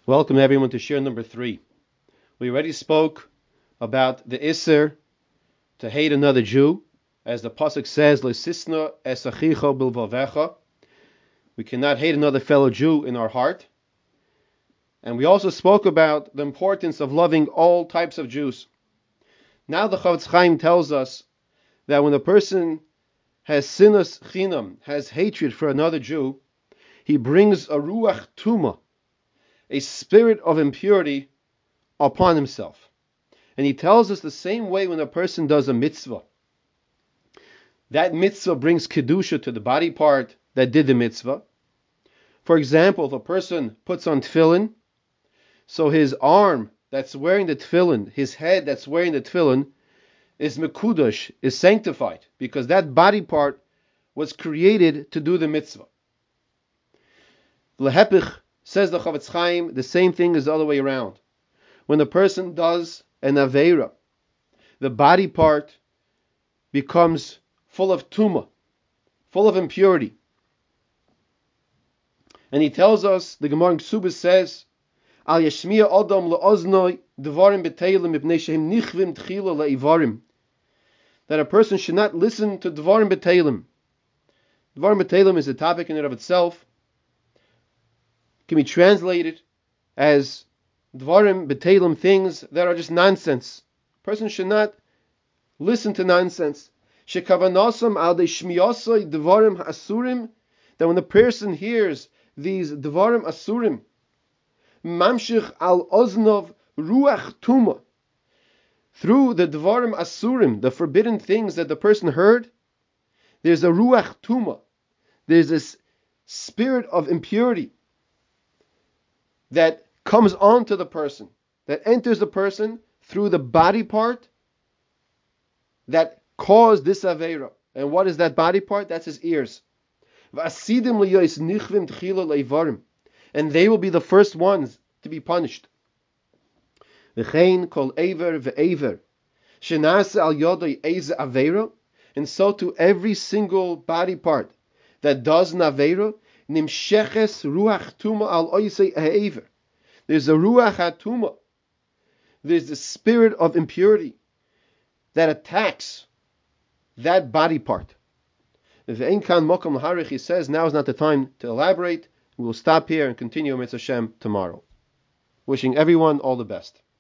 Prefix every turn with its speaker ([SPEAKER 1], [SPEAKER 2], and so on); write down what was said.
[SPEAKER 1] Welcome everyone to share number 3. We already spoke about the Isser to hate another Jew, as the pasuk says, "Lesisna es achicha bilvavecha." We cannot hate another fellow Jew in our heart. And we also spoke about the importance of loving all types of Jews. Now the Chofetz Chaim tells us that when a person has sinas chinam, has hatred for another Jew, he brings a ruach tuma, a spirit of impurity, upon himself. And he tells us the same way when a person does a mitzvah. That mitzvah brings kedusha to the body part that did the mitzvah. For example, if a person puts on tefillin, so his arm that's wearing the tefillin, his head that's wearing the tefillin, is mekudash, is sanctified, because that body part was created to do the mitzvah. Lehepich, says the Chofetz Chaim, the same thing is the other way around. When a person does an aveira, the body part becomes full of tuma, full of impurity. And he tells us, the Gemara in Ksubas says, Al yashmiya adam le'oznoi dvarim b'teilim mipnei shehem nichvim tchila le'ivarim, that a person should not listen to dvarim b'teilim. Dvarim b'teilim is a topic in and of itself. It can be translated as dvarim b'teilim, things that are just nonsense. A person should not listen to nonsense. Shekavanasam al de shmiyasoi dvarim ha'asurim, that when the person hears these dvarim asurim, mamshich al oznov ruach tuma, through the dvarim asurim, the forbidden things that the person heard, there's a ruach tuma, there's this spirit of impurity that comes onto the person, that enters the person through the body part that caused this aveira. And what is that body part? That's his ears. And they will be the first ones to be punished. And so to every single body part that does naveira, there's a ruach hatuma, there's the spirit of impurity that attacks that body part. He says now is not the time to elaborate. We will stop here and continue Mitzvah Hashem tomorrow. Wishing everyone all the best.